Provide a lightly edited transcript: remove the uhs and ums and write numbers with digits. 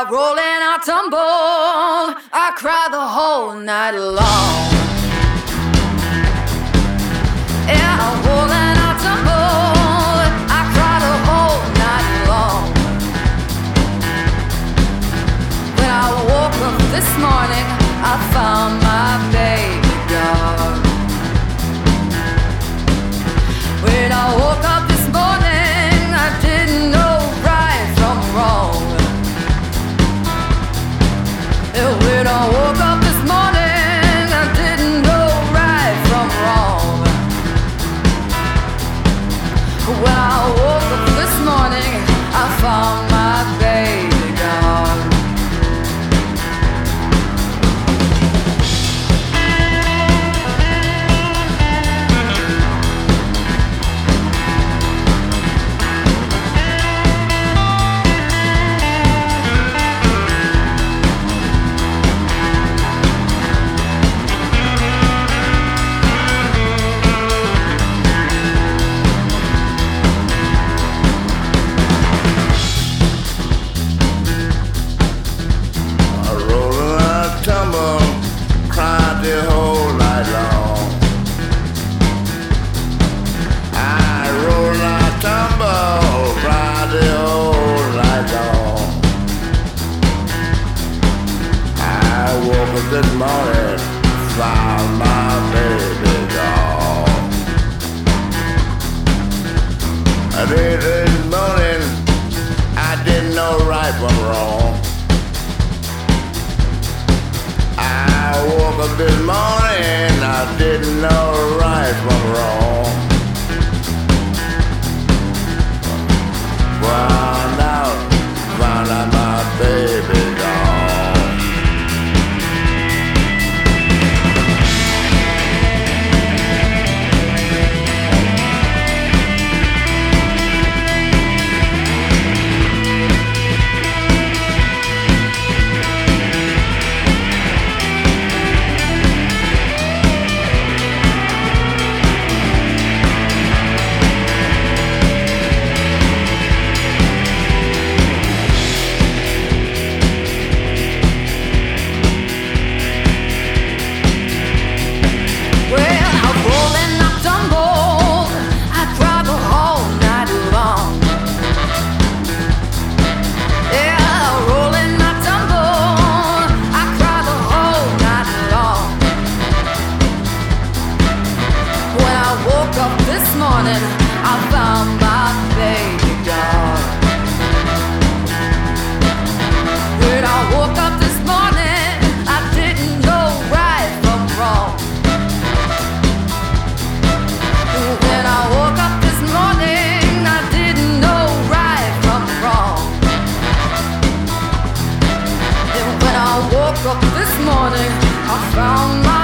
roll and I tumble, I cry the whole night long. Yeah, I roll and I tumble, I cry the whole night long. When I woke up this morning, I found my baby dog. When I woke up this morning, I didn't know right from wrong. And when I woke up this morning, I didn't know right from wrong. When I woke up this morning, I found my baby gone. This morning, found my baby gone. This morning, I didn't know right from wrong. I woke up this morning, I didn't know right from wrong. Found out my baby gone. This morning I found my